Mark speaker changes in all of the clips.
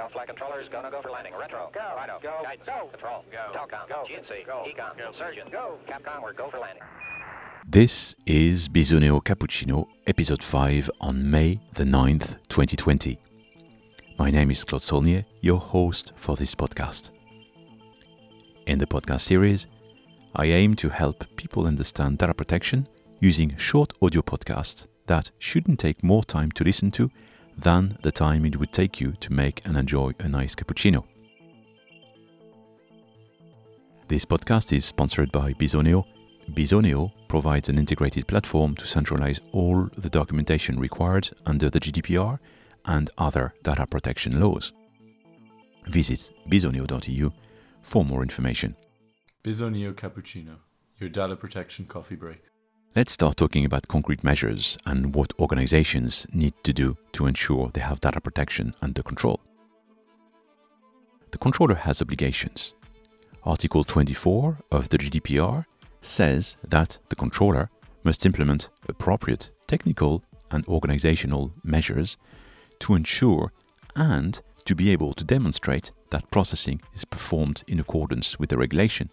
Speaker 1: Flight controllers, go, no, go for landing. Retro. Go. Fido. Go. Guidance. Go. Control. Go. Telcom. Go. GNC. Go. Econ. Go. Surgeon. Go. Capcom, we're go for landing.
Speaker 2: This is Bisogno Cappuccino, episode 5 on May the 9th, 2020. My name is Claude Saulnier, your host for this podcast. In the podcast series, I aim to help people understand data protection using short audio podcasts that shouldn't take more time to listen to than the time it would take you to make and enjoy a nice cappuccino. This podcast is sponsored by Bisogno. Bisogno provides an integrated platform to centralize all the documentation required under the GDPR and other data protection laws. Visit bisogno.eu for more information.
Speaker 3: Bisogno Cappuccino, your data protection coffee break.
Speaker 2: Let's start talking about concrete measures and what organizations need to do to ensure they have data protection under control. The controller has obligations. Article 24 of the GDPR says that the controller must implement appropriate technical and organizational measures to ensure and to be able to demonstrate that processing is performed in accordance with the regulation.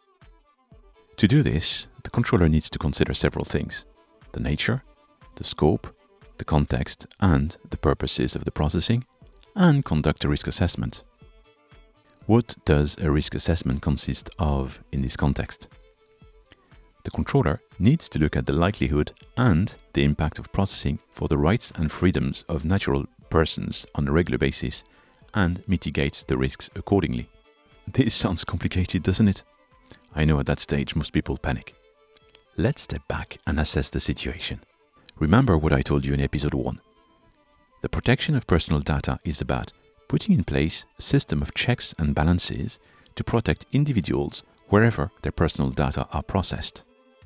Speaker 2: To do this, the controller needs to consider several things: the nature, the scope, the context, and the purposes of the processing, and conduct a risk assessment. What does a risk assessment consist of in this context? The controller needs to look at the likelihood and the impact of processing for the rights and freedoms of natural persons on a regular basis and mitigate the risks accordingly. This sounds complicated, doesn't it? I know at that stage most people panic. Let's step back and assess the situation. Remember what I told you in episode 1. The protection of personal data is about putting in place a system of checks and balances to protect individuals wherever their personal data are processed.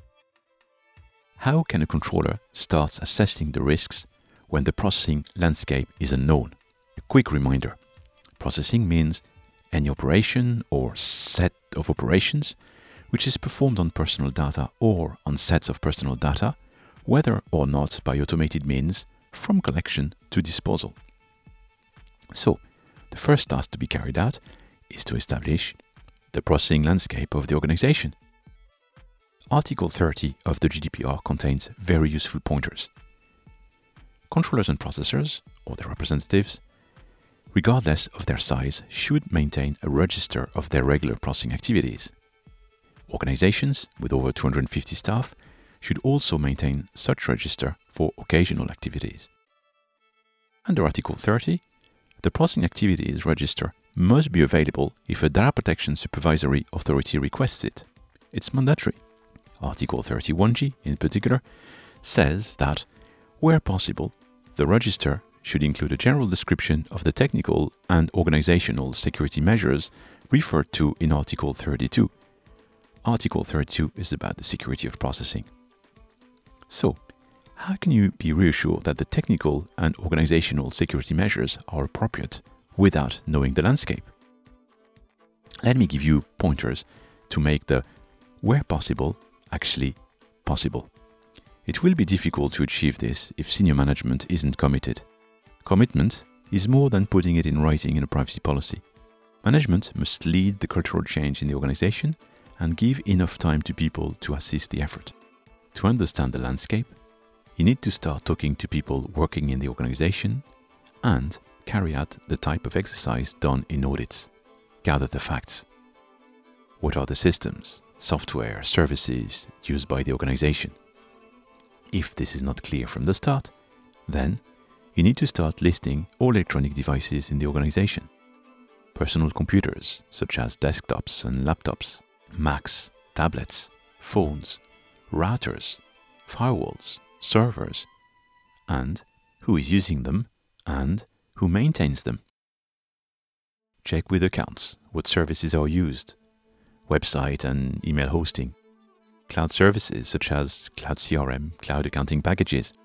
Speaker 2: How can a controller start assessing the risks when the processing landscape is unknown? A quick reminder: processing means any operation or set of operations which is performed on personal data or on sets of personal data, whether or not by automated means, from collection to disposal. So, the first task to be carried out is to establish the processing landscape of the organization. Article 30 of the GDPR contains very useful pointers. Controllers and processors, or their representatives, regardless of their size, should maintain a register of their regular processing activities. Organizations with over 250 staff should also maintain such register for occasional activities. Under Article 30, the processing activities register must be available if a data protection supervisory authority requests it. It's mandatory. Article 31G, in particular, says that, where possible, the register should include a general description of the technical and organizational security measures referred to in Article 32. Article 32 is about the security of processing. So, how can you be reassured that the technical and organizational security measures are appropriate without knowing the landscape? Let me give you pointers to make the where possible actually possible. It will be difficult to achieve this if senior management isn't committed. Commitment is more than putting it in writing in a privacy policy. Management must lead the cultural change in the organization and give enough time to people to assist the effort. To understand the landscape, you need to start talking to people working in the organization and carry out the type of exercise done in audits. Gather the facts. What are the systems, software, services used by the organization? If this is not clear from the start, then you need to start listing all electronic devices in the organization. Personal computers, such as desktops and laptops, Macs, tablets, phones, routers, firewalls, servers, and who is using them and who maintains them. Check with accounts what services are used, website and email hosting, cloud services such as cloud CRM, cloud accounting packages.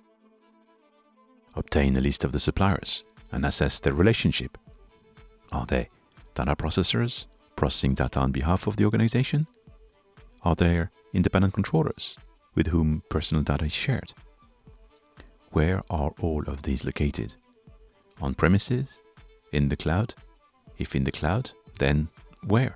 Speaker 2: Obtain a list of the suppliers and assess their relationship. Are they data processors processing data on behalf of the organization? Are there independent controllers with whom personal data is shared? Where are all of these located? On premises, in the cloud, If in the cloud, then where?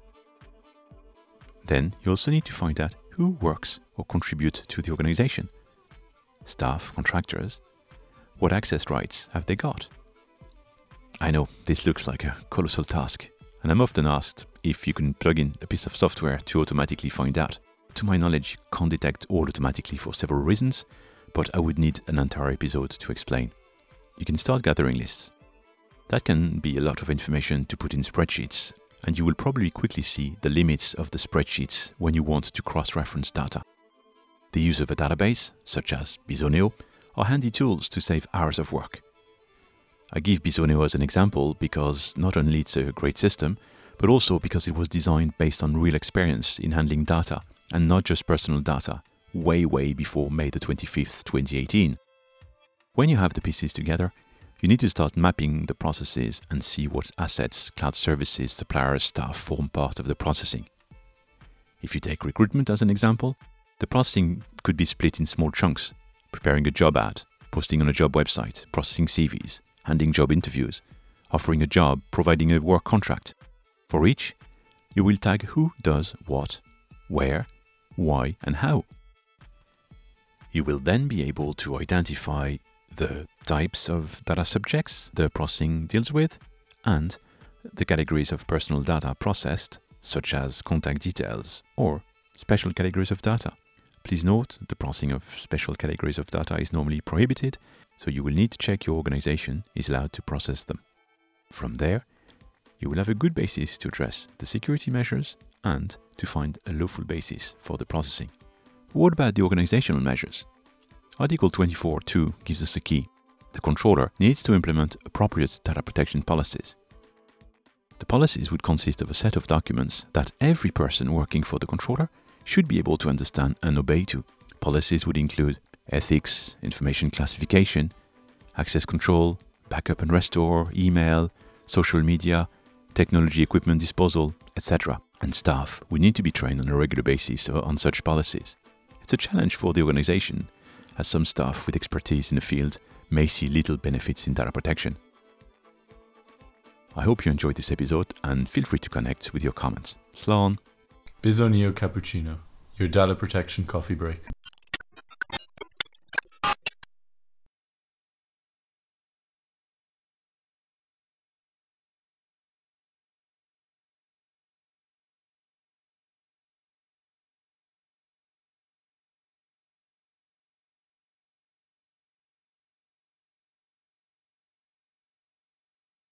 Speaker 2: Then you also need to find out who works or contributes to the organization. Staff, contractors. What access rights have they got? I know this looks like a colossal task, and I'm often asked if you can plug in a piece of software to automatically find out. To my knowledge, you can't detect all automatically for several reasons, but I would need an entire episode to explain. You can start gathering lists. That can be a lot of information to put in spreadsheets, and you will probably quickly see the limits of the spreadsheets when you want to cross-reference data. The use of a database, such as Bisoneo, are handy tools to save hours of work. I give Bisoneo as an example because not only it's a great system, but also because it was designed based on real experience in handling data, and not just personal data, way before May the 25th, 2018. When you have the pieces together, you need to start mapping the processes and see what assets, cloud services, suppliers, staff form part of the processing. If you take recruitment as an example, the processing could be split in small chunks: preparing a job ad, posting on a job website, processing CVs, handling job interviews, offering a job, providing a work contract. For each, you will tag who does what, where, why, and how. You will then be able to identify the types of data subjects the processing deals with and the categories of personal data processed, such as contact details or special categories of data. Please note, the processing of special categories of data is normally prohibited, so you will need to check your organization is allowed to process them. From there, you will have a good basis to address the security measures and to find a lawful basis for the processing. But what about the organizational measures? Article 24.2 gives us a key. The controller needs to implement appropriate data protection policies. The policies would consist of a set of documents that every person working for the controller should be able to understand and obey to. Policies would include ethics, information classification, access control, backup and restore, email, social media, technology equipment disposal, etc. And staff would need to be trained on a regular basis on such policies. It's a challenge for the organization, as some staff with expertise in the field may see little benefits in data protection. I hope you enjoyed this episode and feel free to connect with your comments. Slán.
Speaker 3: Bisoneo Cappuccino, your data protection coffee break.